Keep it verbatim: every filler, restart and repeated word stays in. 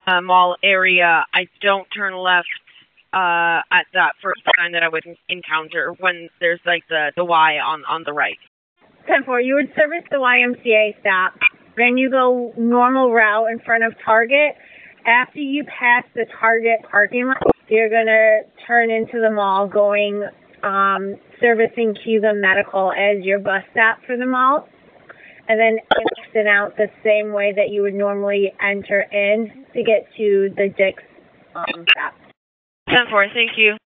uh, mall area, I don't turn left uh, at that first sign that I would encounter when there's like the, the Y on, on the right. ten four, you would service the Y M C A stop. Then you go normal route in front of Target. After you pass the Target parking lot, you're going to turn into the mall going um, servicing Cuba Medical as your bus stop for the mall. And then exit out the same way that you would normally enter in to get to the Dick's um, stop. ten four, thank you.